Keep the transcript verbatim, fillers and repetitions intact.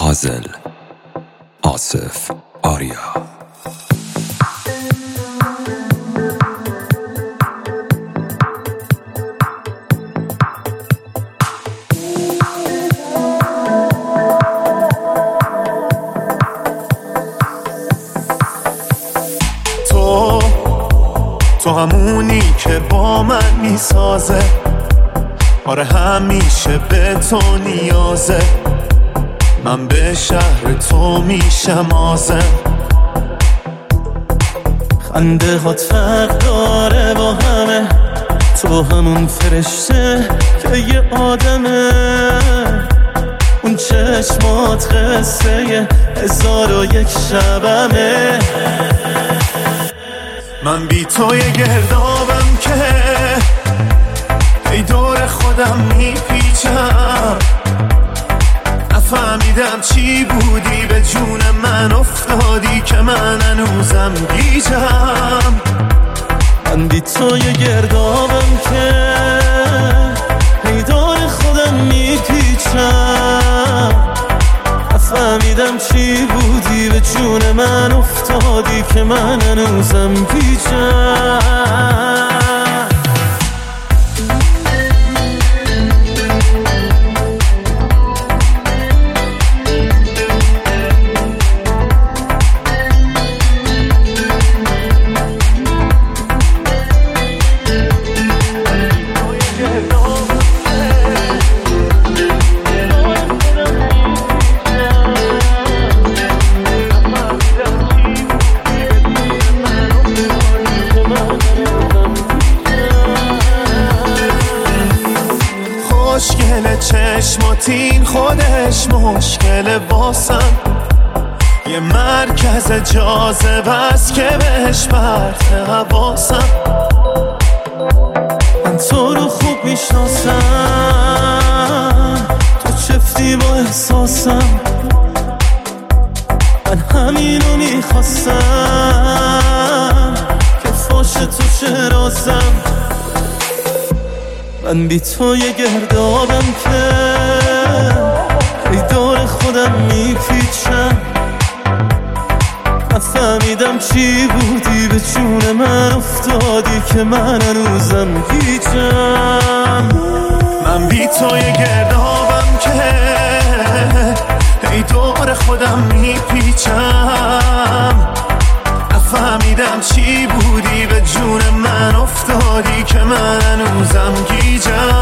پازل آصف آریا. تو تو همونی که با من میسازه، آره همیشه به تو نیازه. من به شهر تو میشم آزم. خنده هات فرق داره با همه، تو همون فرشته که یه آدمه. اون چشمات قصه هزار و یک شبمه. من بی تو یه گردابم که ای دور خودم میپیچم. نفهمیدم چی بودی به جون من افتادی که من هنوزم گیجم. من بی تو یه گردابم که ای دور خودم میپیچم. نفهمیدم چی بودی به جون من افتادی که من هنوزم گیجم. خوشگل چشماتین خودش مشکل واسم. یه مرکز جاذبه است که بهش پرت حواسم. من تو رو خوب میشناسم، تو چفتی با احساسم. من همینو میخواستم که فاش تو چه رازم. من بی تو یه گردابم که ای دور خودم میپیچم. نفهمیدم چی بودی به جون من افتادی که من هنوزم گیجم. من بی تو یه گردابم که ای دور خودم میپیچم. نفهمیدم چی بودی به جون من افتادی که من هنوزم گیجم.